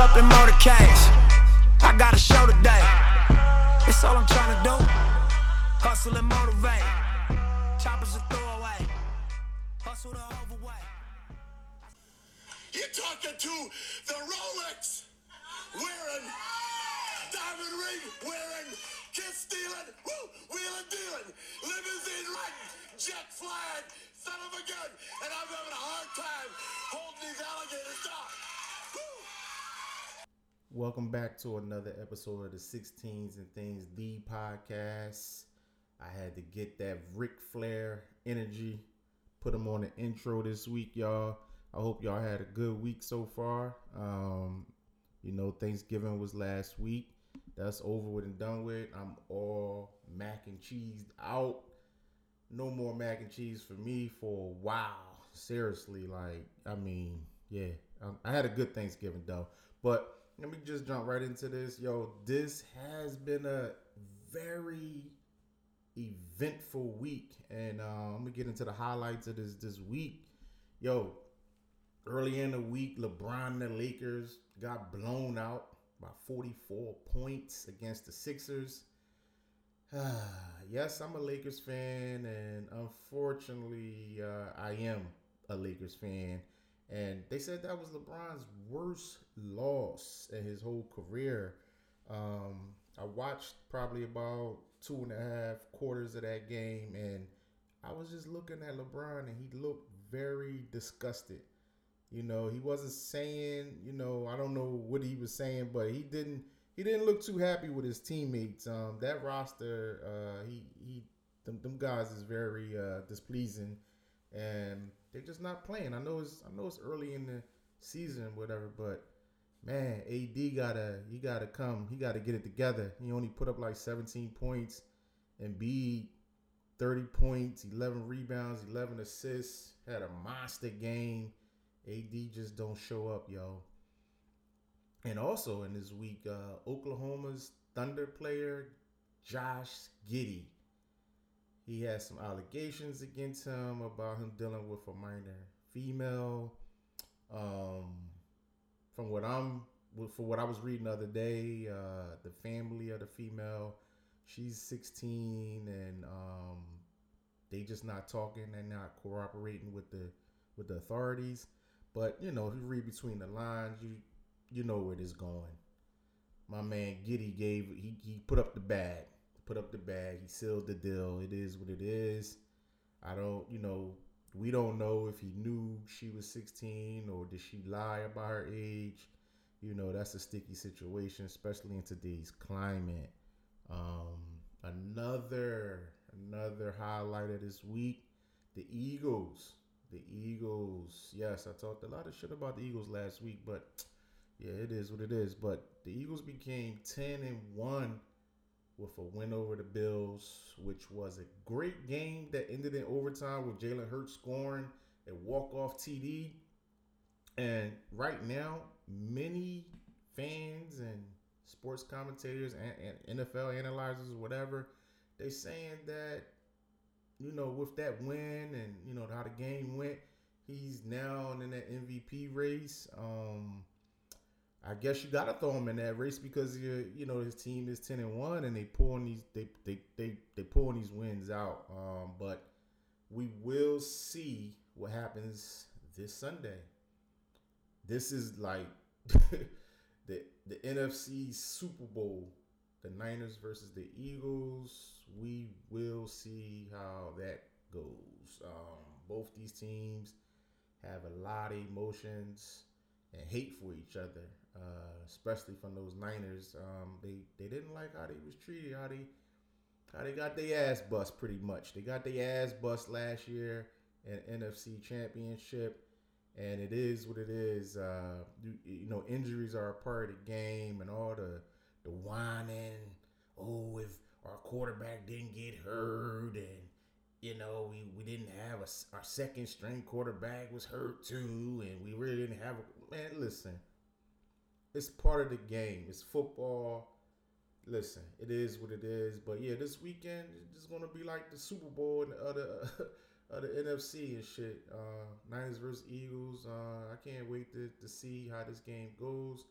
up in motorcades. I got a show today. It's all I'm trying to do. Hustle and motivate. Choppers a throwaway. Hustle the overweight. You're talking to the Rolex wearing, diamond ring wearing, kiss stealing, wheeling dealing, limousine riding, jet flying, son of a gun, and I'm having a hard time holding these alligators down. Welcome back to another episode of the 16s and Things, the podcast. I had to get that Ric Flair energy, put him on the intro this week, y'all. I hope y'all had a good week so far. Thanksgiving was last week. That's over with and done with. I'm all mac and cheese out. No more mac and cheese for me for a while. Seriously, I had a good Thanksgiving though. But let me just jump right into this. Yo, this has been a very eventful week. And I'm going to get into the highlights of this week. Yo, early in the week, LeBron and the Lakers got blown out by 44 points against the Sixers. Yes, I'm a Lakers fan, and unfortunately, I am a Lakers fan. And they said that was LeBron's worst loss in his whole career. I watched probably about 2.5 quarters of that game, and I was just looking at LeBron, and he looked very disgusted. You know, he wasn't saying, I don't know what he was saying, but he didn't look too happy with his teammates. That roster, them guys is very displeasing, and they're just not playing. I know it's early in the season, whatever, but man, AD gotta come. He gotta get it together. He only put up like 17 points, and Embiid 30 points, 11 rebounds, 11 assists. Had a monster game. AD just don't show up, yo. And also in this week, Oklahoma's Thunder player Josh Giddey. He has some allegations against him about him dealing with a minor female. From what I was reading the other day, the family of the female, she's 16, and they just not talking. They're not cooperating with the authorities. But if you read between the lines, you know where this is going. My man Giddey he put up the bag. He sealed the deal. It is what it is. We don't know if he knew she was 16 or did she lie about her age. That's a sticky situation, especially in today's climate. Another highlight of this week, the Eagles. Yes, I talked a lot of shit about the Eagles last week, but yeah, it is what it is. But the Eagles became 10-1 with a win over the Bills, which was a great game that ended in overtime with Jalen Hurts scoring a walk-off TD. And right now, many fans and sports commentators and NFL analyzers, whatever, they saying that, with that win and, how the game went, he's now in that MVP race. I guess you gotta throw him in that race because his team is 10-1 and they pulling these wins out. But we will see what happens this Sunday. This is like the NFC Super Bowl, the Niners versus the Eagles. We will see how that goes. Both these teams have a lot of emotions and hate for each other, especially from those Niners. They didn't like how they was treated, how they got their ass bust pretty much. They got their ass bust last year in NFC Championship, and it is what it is. Injuries are a part of the game, and all the whining. Oh, if our quarterback didn't get hurt, and we didn't have our second string quarterback was hurt too, and we really didn't have man. Listen, it's part of the game. It's football. Listen, it is what it is. But yeah, this weekend it's gonna be like the Super Bowl and the other the NFC and shit. Niners versus Eagles. I can't wait to see how this game goes.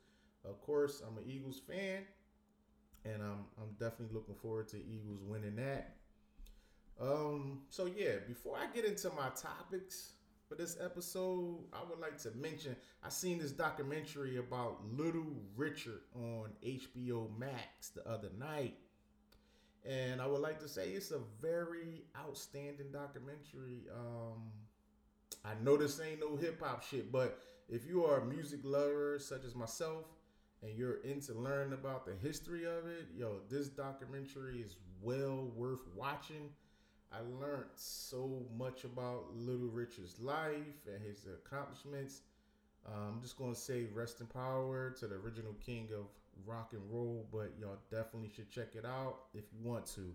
Of course, I'm an Eagles fan, and I'm definitely looking forward to Eagles winning that. So yeah, before I get into my topics for this episode, I would like to mention I seen this documentary about Little Richard on HBO Max the other night. And I would like to say it's a very outstanding documentary. I know this ain't no hip hop shit, but if you are a music lover such as myself and you're into learning about the history of it, yo, this documentary is well worth watching. I learned so much about Little Richard's life and his accomplishments. I'm just gonna say rest in power to the original king of rock and roll, but y'all definitely should check it out if you want to.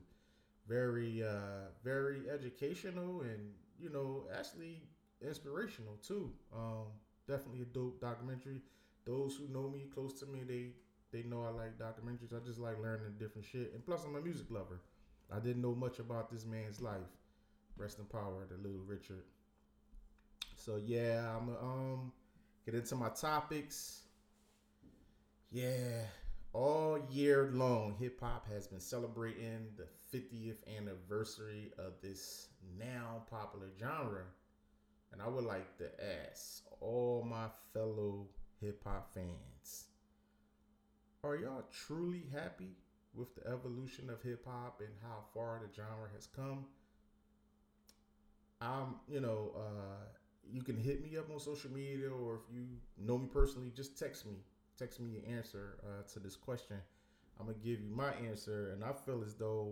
Very educational and actually inspirational too. Definitely a dope documentary. Those who know me, close to me, they know I like documentaries. I just like learning different shit, and plus I'm a music lover. I didn't know much about this man's life. Rest in power to Little Richard. So yeah, I'm get into my topics. Yeah, all year long, hip hop has been celebrating the 50th anniversary of this now popular genre. And I would like to ask all my fellow hip hop fans, are y'all truly happy with the evolution of hip hop and how far the genre has come? You can hit me up on social media, or if you know me personally, just text me. Text me your answer to this question. I'm gonna give you my answer, and I feel as though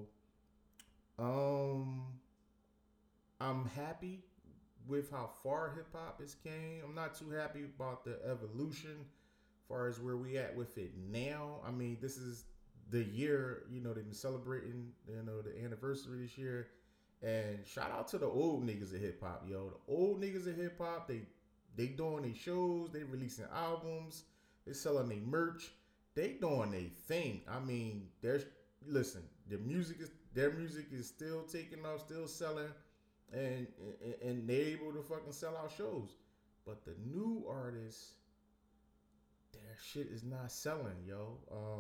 I'm happy with how far hip hop has came. I'm not too happy about the evolution, as far as where we at with it now. I mean, this is the year, they've been celebrating, the anniversary this year. And shout out to the old niggas of hip hop, yo. The old niggas of hip hop, they doing their shows, they releasing albums, they selling their merch, they doing their thing. I mean, listen, their music is still taking off, still selling, and they able to fucking sell out shows. But the new artists, their shit is not selling, yo.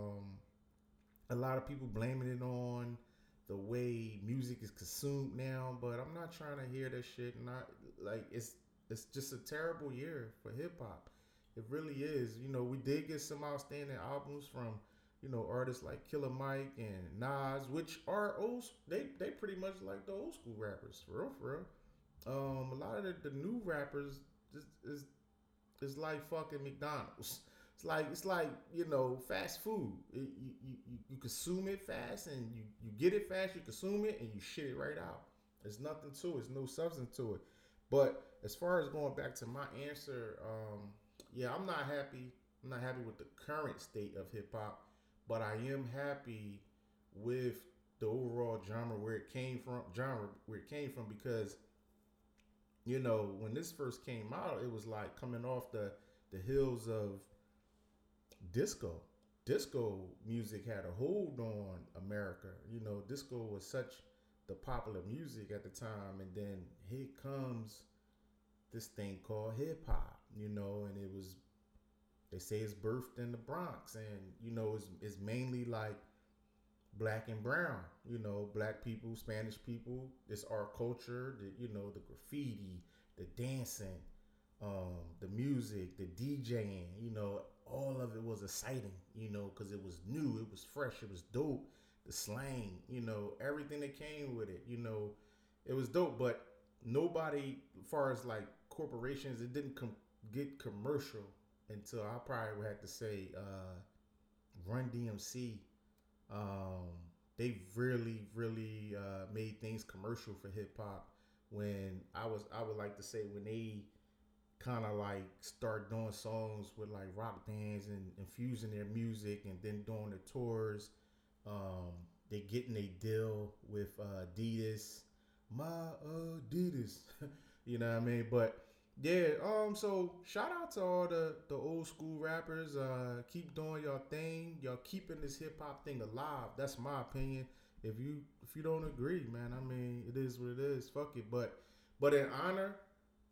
A lot of people blaming it on the way music is consumed now, but I'm not trying to hear that shit. Not like it's just a terrible year for hip hop. It really is. We did get some outstanding albums from artists like Killer Mike and Nas, which are old. They pretty much like the old school rappers, for real. A lot of the new rappers is like fucking McDonald's. It's like fast food. You consume it fast, and you get it fast. You consume it and you shit it right out. There's nothing to it. There's no substance to it. But as far as going back to my answer, yeah, I'm not happy. I'm not happy with the current state of hip hop, but I am happy with the overall genre where it came from. Because when this first came out, it was like coming off the hills of disco. Disco music had a hold on America. Disco was such the popular music at the time, and then here comes this thing called hip hop, and they say it's birthed in the Bronx, and it's mainly like black and brown, black people, Spanish people. It's our culture, the graffiti, the dancing, the music, the DJing, all of it was exciting, because it was new, it was fresh, it was dope. The slang, everything that came with it, it was dope. But nobody, as far as like corporations, it didn't get commercial until I probably would have to say Run DMC. They really made things commercial for hip hop. When I would like to say when they kind of like start doing songs with like rock bands and infusing their music, and then doing the tours. They getting a deal with Adidas, my Adidas, you know what I mean? But yeah, so shout out to all the old school rappers. Keep doing your thing. Y'all keeping this hip hop thing alive. That's my opinion. If you don't agree, man, I mean, it is what it is. Fuck it. But in honor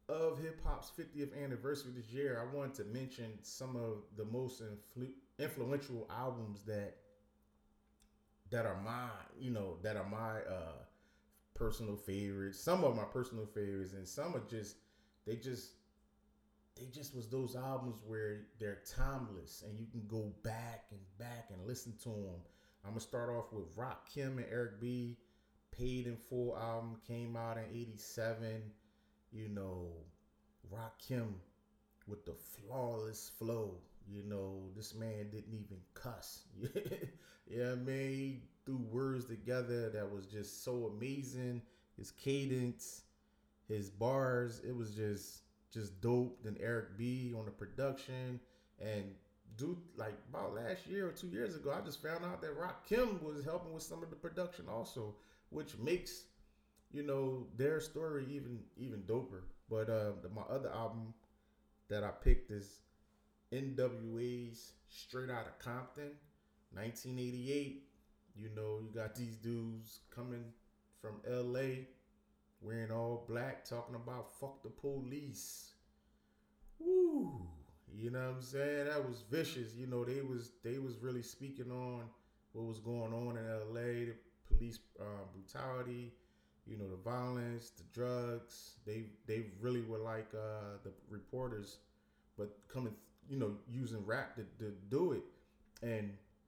of hip hop's 50th anniversary this year, I wanted to mention some of the most influential albums that are my, that are my personal favorites. Some of my personal favorites, and some are just they just they just was those albums where they're timeless and you can go back and listen to them. I'm gonna start off with Rakim and Eric B. Paid in Full album came out in '87. You know, Rakim with the flawless flow. You know, this man didn't even cuss. Yeah, I mean, he threw words together that was just so amazing. His cadence, his bars, it was just dope. Then Eric B on the production, and dude, like about last year or 2 years ago, I just found out that Rakim was helping with some of the production also, which makes their story even doper. But my other album that I picked is NWA's Straight Outta Compton, 1988. You got these dudes coming from LA wearing all black, talking about fuck the police. Woo! You know what I'm saying? That was vicious. They was really speaking on what was going on in LA, the police brutality, the violence, the drugs. They really were like the reporters, but coming, using rap to do it. And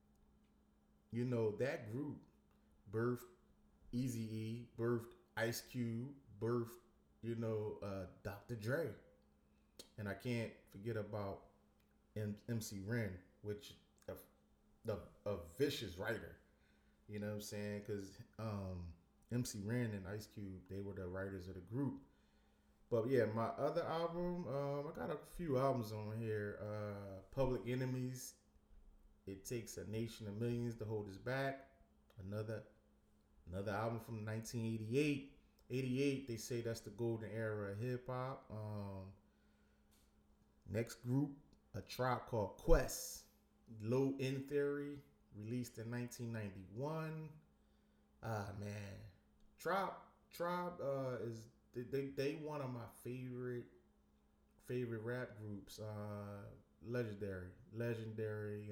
that group birthed Eazy-E, birthed Ice Cube, birthed Dr. Dre, and I can't forget about MC Ren, which a vicious writer. You know what I'm saying? Because MC Ren and Ice Cube, they were the writers of the group. But yeah, my other album, I got a few albums on here. Public Enemies, It Takes a Nation of Millions to Hold Us Back. Another album from 1988. 88, they say that's the golden era of hip hop. Next group, A Tribe Called Quest. Low End Theory, released in 1991. Man, Tribe is they one of my favorite rap groups. Legendary.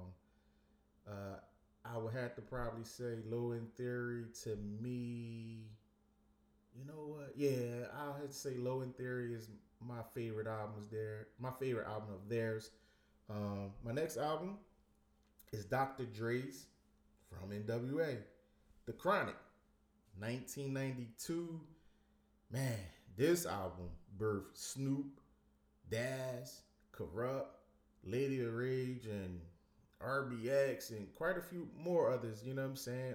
I would have to probably say Low End Theory to me. You know what? Yeah, I'll have to say Low End Theory is my favorite album of theirs. My next album is Dr. Dre's from NWA, The Chronic, 1992. Man, this album birthed Snoop, Daz, Corrupt, Lady of Rage, and RBX, and quite a few more others. You know what I'm saying?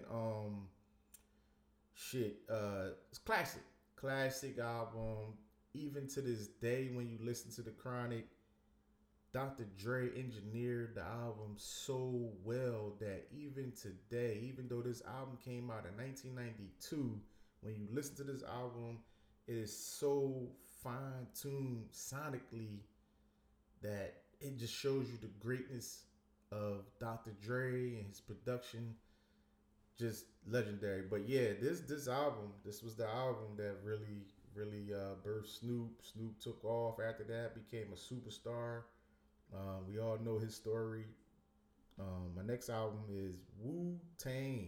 It's classic album. Even to this day, when you listen to The Chronic, Dr. Dre engineered the album so well that even today, even though this album came out in 1992, when you listen to this album, it is so fine-tuned sonically that it just shows you the greatness of Dr. Dre and his production. Just legendary. But yeah, this was the album that really birthed Snoop. Snoop took off after that, became a superstar. We all know his story. My next album is Wu-Tang.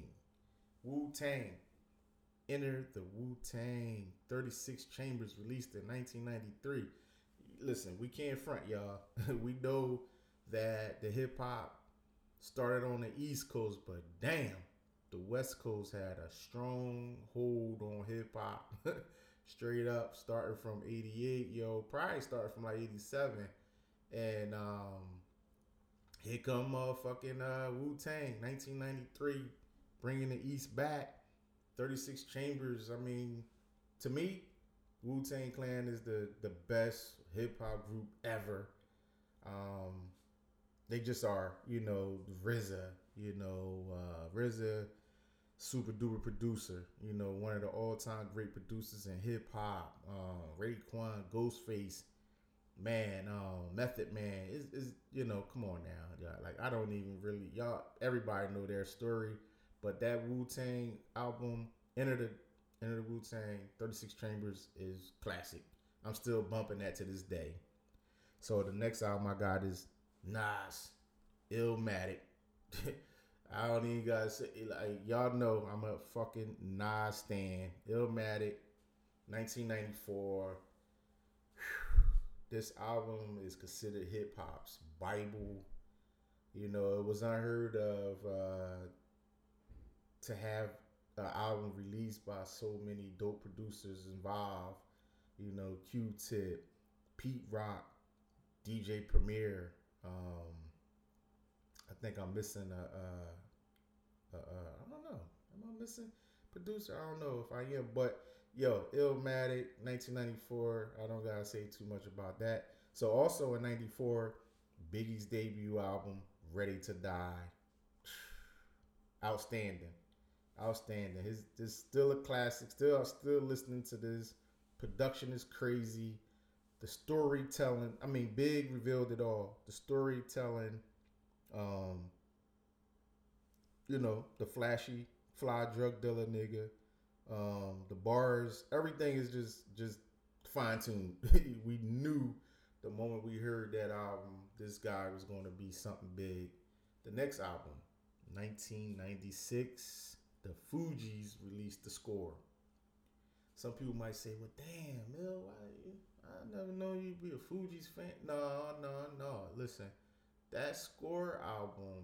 Enter the Wu-Tang. 36 Chambers, released in 1993. Listen, we can't front, y'all. We know that the hip hop started on the East Coast, but damn, the West Coast had a strong hold on hip hop. Straight up, starting from 88, probably started from like 87. And here come motherfucking Wu-Tang, 1993, bringing the East back. 36 Chambers. I mean, to me, Wu-Tang Clan is the best hip hop group ever. They just are, RZA, RZA, super duper producer, one of the all-time great producers in hip hop. Raekwon, Ghostface, man, Method Man is come on now, y'all. Like, I don't even really, everybody know their story, but that Wu-Tang album, Enter the Wu-Tang, 36 Chambers, is classic. I'm still bumping that to this day. So the next album I got is Nas, Illmatic. I don't even gotta say, like, y'all know I'm a fucking Nas stan. Illmatic, 1994. This album is considered hip hop's Bible. You know, it was unheard of to have an album released by so many dope producers involved. You know, Q-Tip, Pete Rock, DJ Premier. I think I'm missing I don't know. Am I missing producer? I don't know if I am, but yo, Illmatic, 1994. I don't gotta say too much about that. So also in '94, Biggie's debut album, Ready to Die. Outstanding. This still a classic. Still listening to this. Production is crazy. The storytelling. I mean, Big revealed it all. The storytelling. You know, the flashy, fly drug dealer nigga. The bars. Everything is just fine tuned. We knew the moment we heard that album, this guy was going to be something big. The next album, 1996, the Fugees released The Score. Some people might say, well, damn, Mill, I never known you'd be a Fugees fan. No. Listen, that Score album,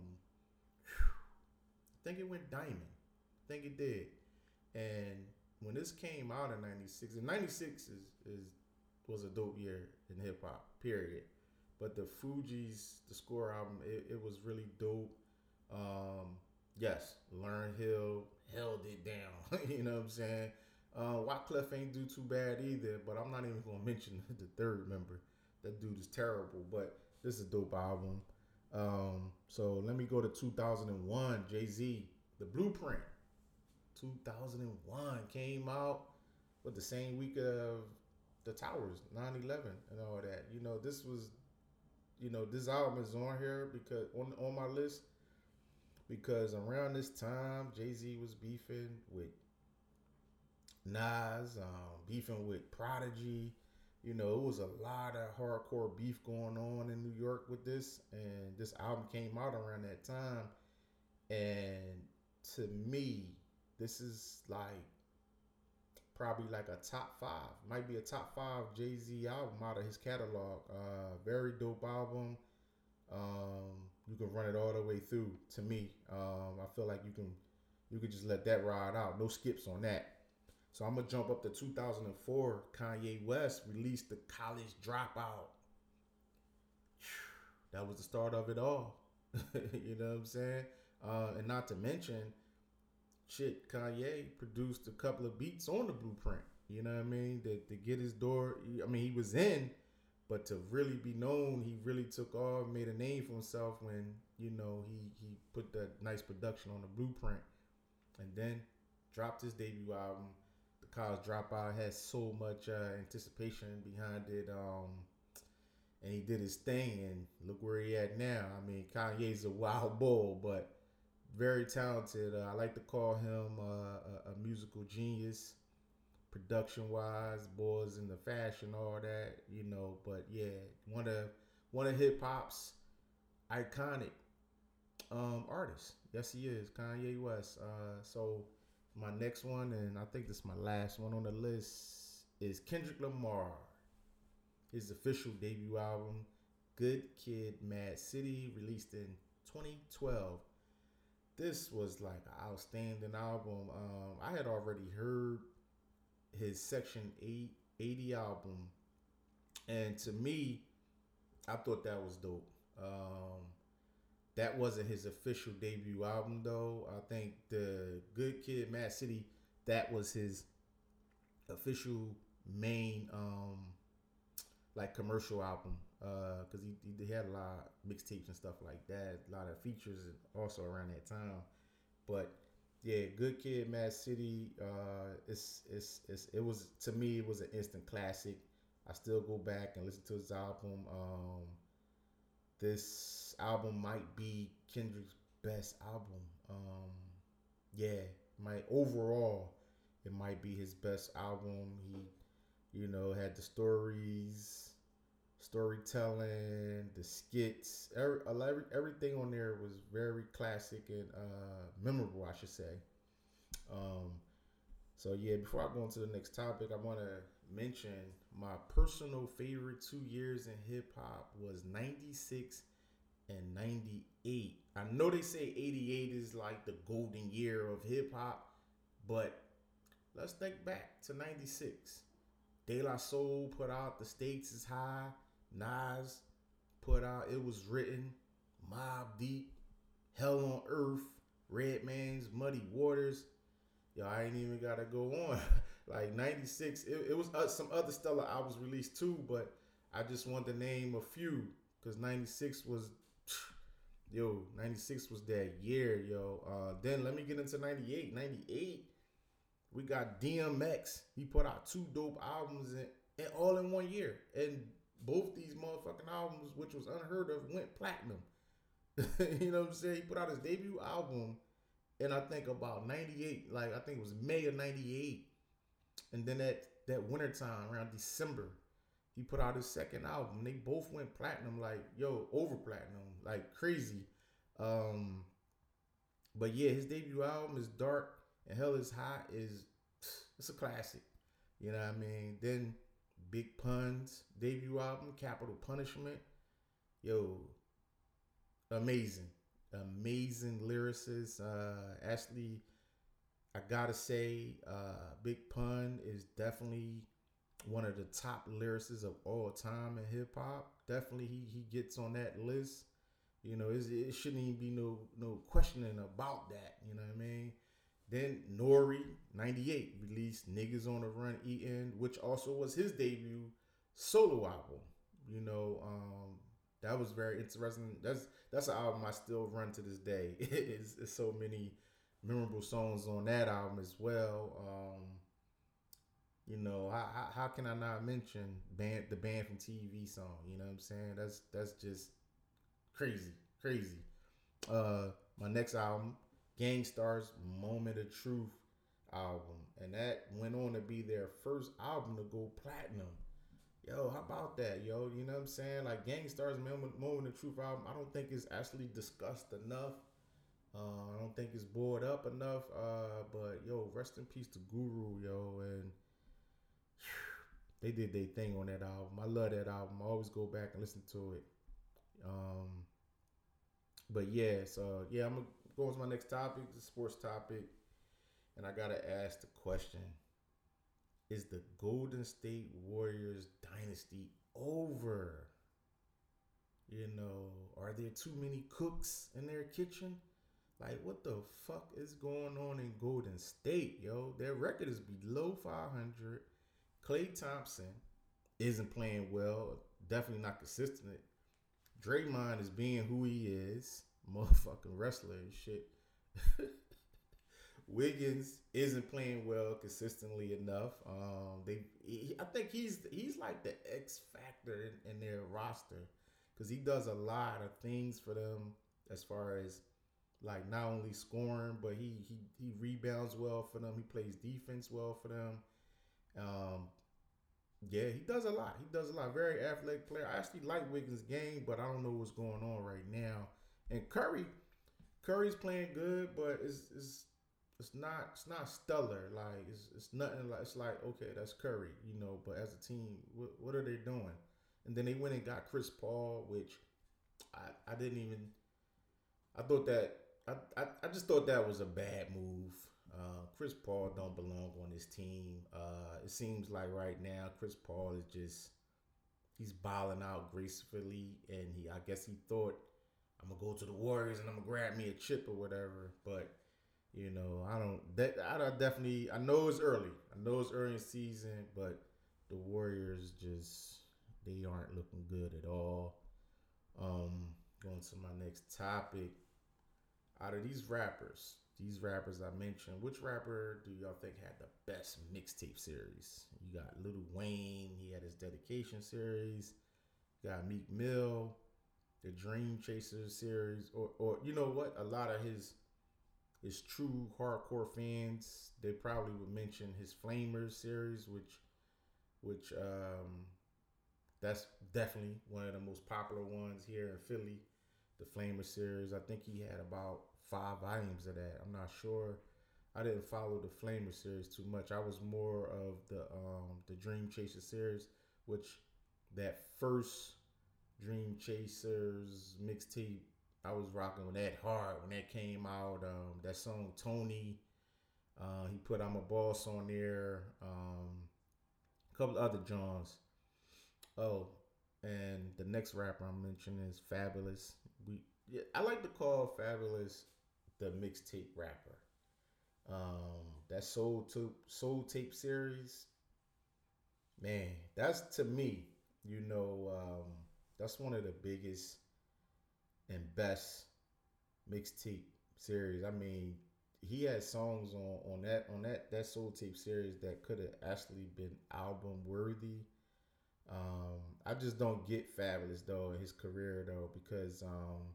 I think it went diamond. I think it did. And when this came out in 96, and 96 was a dope year in hip hop, period. But the Fugees, the Score album, it was really dope. Yes, Lauryn Hill held it down. You know what I'm saying? Wyclef ain't do too bad either, but I'm not even going to mention the third member. That dude is terrible, but this is a dope album. So let me go to 2001, Jay-Z, The Blueprint. 2001 came out with the same week of the Towers, 9/11 and all that. You know, this was, you know, this album is on here because on my list because around this time Jay-Z was beefing with Nas, beefing with Prodigy. You know, it was a lot of hardcore beef going on in New York with this, and this album came out around that time. And to me, this is like probably like a top 5, might be a top 5 Jay-Z album out of his catalog. Very dope album. You can run it all the way through. To me, I feel like you can just let that ride out. No skips on that. So I'm gonna jump up to 2004. Kanye West released The College Dropout. That was the start of it all. You know what I'm saying? And not to mention, Kanye produced a couple of beats on the Blueprint. You know what I mean? To get his door. I mean, he was in, but to really be known, he really took off, made a name for himself when, you know, he put that nice production on the Blueprint, and then dropped his debut album. The College Dropout has so much anticipation behind it, and he did his thing, and look where he at now. I mean, Kanye's a wild bull, but very talented. I like to call him a musical genius, production-wise, boys in the fashion, all that, you know. But yeah, one of hip hop's iconic artists. Yes, he is, Kanye West. So my next one, and I think this is my last one on the list, is Kendrick Lamar. His official debut album, Good Kid, Mad City, released in 2012. This was like an outstanding album. I had already heard his Section 80 album, and to me, I thought that was dope. That wasn't his official debut album though. I think the Good Kid, Mad City, that was his official main like commercial album, because he had a lot of mixtapes and stuff like that, a lot of features also around that time. But yeah, Good Kid, Mad City, it was, to me, it was an instant classic. I still go back and listen to his album. This album might be Kendrick's best album. Yeah, overall, it might be his best album. He You know, had the storytelling, the skits, everything on there was very classic and memorable, I should say. Um, so yeah, before I go into the next topic, I want to mention my personal favorite 2 years in hip hop was '96 and '98. I know they say '88 is like the golden year of hip hop, but let's think back to '96. De La Soul put out The Stakes Is High. Nas put out It Was Written, Mobb Deep, Hell on Earth, Redman's Muddy Waters. Yo, I ain't even gotta go on. Like '96, it was some other stellar albums released too, but I just want to name a few because '96 was, yo, '96 was that year, yo. Then let me get into '98. '98, we got DMX. He put out 2 dope albums and all in 1 year, and both these motherfucking albums, which was unheard of, went platinum. You know what I'm saying? He put out his debut album and I think about '98, like I think it was May of '98. And then that wintertime, around December, he put out his second album. They both went platinum, like, yo, over platinum, like crazy. But yeah, his debut album is Dark and Hell Is Hot it's a classic. You know what I mean? Then Big Pun's debut album, Capital Punishment. Yo, amazing. Amazing lyricist. Actually, I gotta say, Big Pun is definitely one of the top lyricists of all time in hip hop. Definitely, he gets on that list. You know, it shouldn't even be no questioning about that. You know what I mean? Then Nori '98 released Niggas on the Run Eatin', which also was his debut solo album. You know, that was very interesting. That's an album I still run to this day. It's so many memorable songs on that album as well. You know, how can I not mention the Band from TV song? You know what I'm saying? That's just crazy. My next album, Gang Starr's Moment of Truth album, and that went on to be their first album to go platinum. Yo, how about that, yo? You know what I'm saying? Like Gang Starr's Moment of Truth album, I don't think it's actually discussed enough. I don't think it's bored up enough. But yo, rest in peace to Guru, yo, and they did their thing on that album. I love that album. I always go back and listen to it. But yeah, so yeah, I'm gonna go on to my next topic, the sports topic, and I gotta ask the question: is the Golden State Warriors dynasty over? You know, are there too many cooks in their kitchen? Like, what the fuck is going on in Golden State, yo? Their record is below 500. Klay Thompson isn't playing well. Definitely not consistent. Draymond is being who he is. Motherfucking wrestler and shit. Wiggins isn't playing well consistently enough. I think he's like the X factor in their roster because he does a lot of things for them as far as like not only scoring, but he rebounds well for them. He plays defense well for them. Yeah, he does a lot. Very athletic player. I actually like Wiggins' game, but I don't know what's going on right now. And Curry's playing good, but it's not stellar. Like it's nothing like it's like okay, that's Curry, you know. But as a team, what are they doing? And then they went and got Chris Paul, which I didn't even. I thought that I just thought that was a bad move. Chris Paul don't belong on this team. It seems like right now Chris Paul is he's balling out gracefully, and I guess he thought I'm gonna go to the Warriors and I'm gonna grab me a chip or whatever. But you know, I know it's early. I know it's early in the season, but the Warriors they aren't looking good at all. Going to my next topic. Out of these rappers I mentioned, which rapper do y'all think had the best mixtape series? You got Lil Wayne, he had his Dedication series. You got Meek Mill, the Dream Chasers series, or you know what? A lot of his true hardcore fans, they probably would mention his Flamers series, which which that's definitely one of the most popular ones here in Philly. The Flamer series. I think he had about 5 volumes of that. I'm not sure. I didn't follow the Flamer series too much. I was more of the Dream Chaser series, which that first Dream Chasers mixtape, I was rocking with that hard when that came out. That song Tony, he put I'm a Boss on there. A couple other Johns. Oh, and the next rapper I'm mentioning is Fabulous. I like to call Fabulous the mixtape rapper. That Soul Tape series, man, that's to me, that's one of the biggest and best mixtape series. I mean, he had songs on that Soul Tape series that could have actually been album worthy. I just don't get Fabulous though in his career though because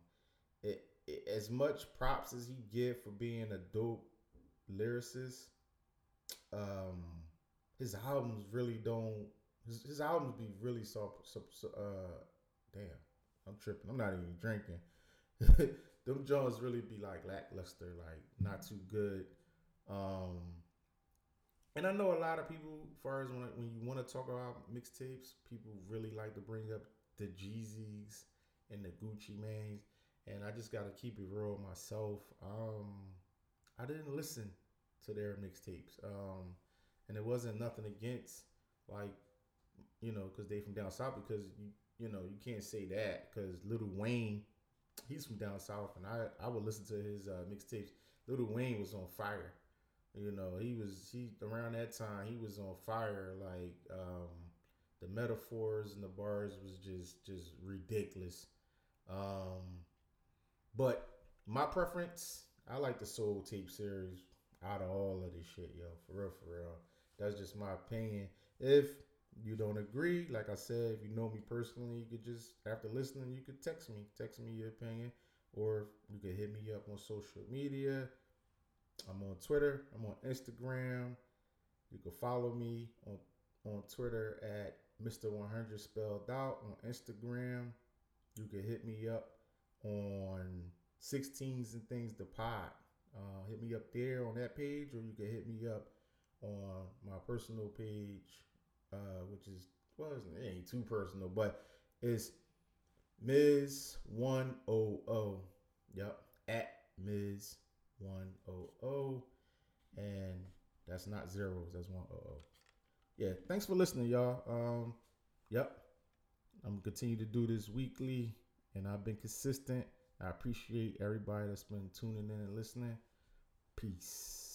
as much props as he get for being a dope lyricist, um, his albums really don't. His albums be really damn, I'm tripping. I'm not even drinking. Them Jones really be like lackluster, like not too good. Um, and I know a lot of people, as far as when you want to talk about mixtapes, people really like to bring up the Jeezys and the Gucci Manes, and I just gotta keep it real myself. I didn't listen to their mixtapes, and it wasn't nothing against like because they from down south because you can't say that because Lil Wayne, he's from down south, and I would listen to his mixtapes. Lil Wayne was on fire. He around that time he was on fire. Like the metaphors and the bars was just ridiculous. But my preference, I like the Soul Tape series out of all of this shit, yo. For real, for real. That's just my opinion. If you don't agree, like I said, if you know me personally, you could just after listening, you could text me your opinion, or you could hit me up on social media. I'm on Twitter. I'm on Instagram. You can follow me on Twitter at Mr. 100 spelled out. On Instagram, you can hit me up on 16s and things the pod. Hit me up there on that page, or you can hit me up on my personal page, which is it ain't too personal, but it's Ms100. Yep, at Ms100, and that's not zeros. That's 100. Yeah, thanks for listening, y'all. Yep, I'm gonna continue to do this weekly, and I've been consistent. I appreciate everybody that's been tuning in and listening. Peace.